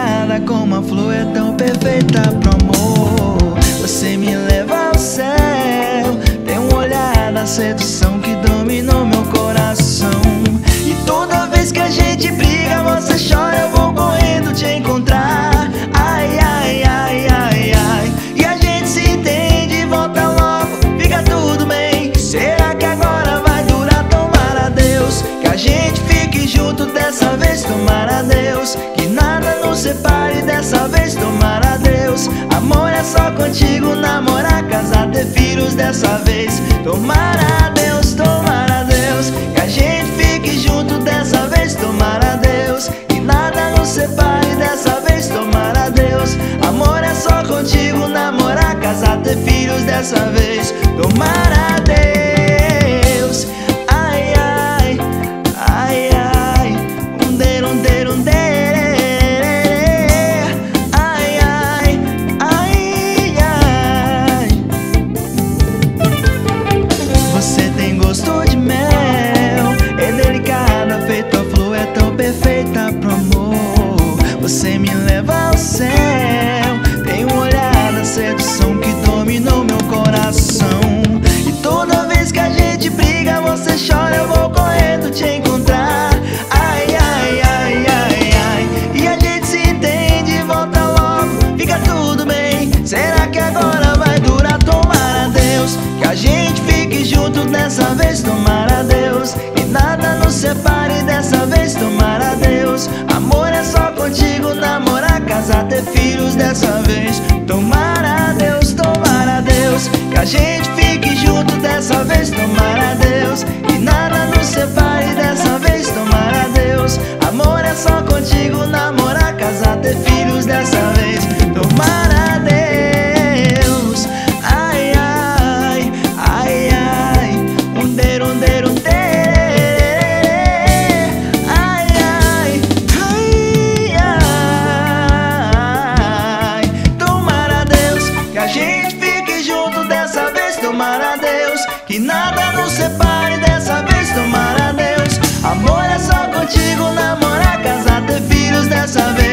delicada como a flor, é tão perfeita pro amor. Você me leva ao céu, tem um olhar da sedução que dominou meu coração. E toda vez que a gente briga, você chora, eu vou correndo te encontrar. Ai, ai, ai, ai, ai. E a gente se entende, volta logo, fica tudo bem. Será que agora vai durar? Tomara a Deus que a gente fique junto dessa vez. Tomara a Deus que nada nos separe dessa vez. Tomara a Deus, amor é só contigo, namorar, casar, ter filhos dessa vez. Tomara a Deus que a gente fique junto dessa vez. Tomara a Deus que nada nos separe dessa vez. Tomara a Deus, amor é só contigo, namorar, casar, ter filhos dessa vez. Tomara a Deus. Ai, ai, ai, ai. Ai, ai, ai, ai. Você tem gosto de mel, é delicada, feita a flor, é tão perfeita pro amor. Você me leva ao céu, tem um olhar da sedução que dominou meu coração. E toda vez que a gente briga, você chora, eu vou correndo te encontrar. Ai, ai, ai, ai, ai. E a gente se entende, volta logo, fica tudo bem. Será que agora vai durar? Tomara a Deus que a gente fique junto dessa vez. Tomara a Deus que nada nos separe dessa vez. Tomara a Deus, amor é só contigo, namorar, casar, ter filhos dessa vez. Tomara a Deus que a gente fique junto dessa vez. Tomara a Deus que nada nos separe dessa vez. Tomara a Deus, amor é só contigo, namorar, casar, ter filhos dessa vez. Tomara a Deus. Ai, ai, ai, ai. Ai, ai, ai, ai. Tomara a Deus que a gente fique junto dessa vez. Tomara a Deus que nada nos separe dessa vez. Tomara a Deus, amor é só contigo, namorar, casar, ter filhos dessa vez.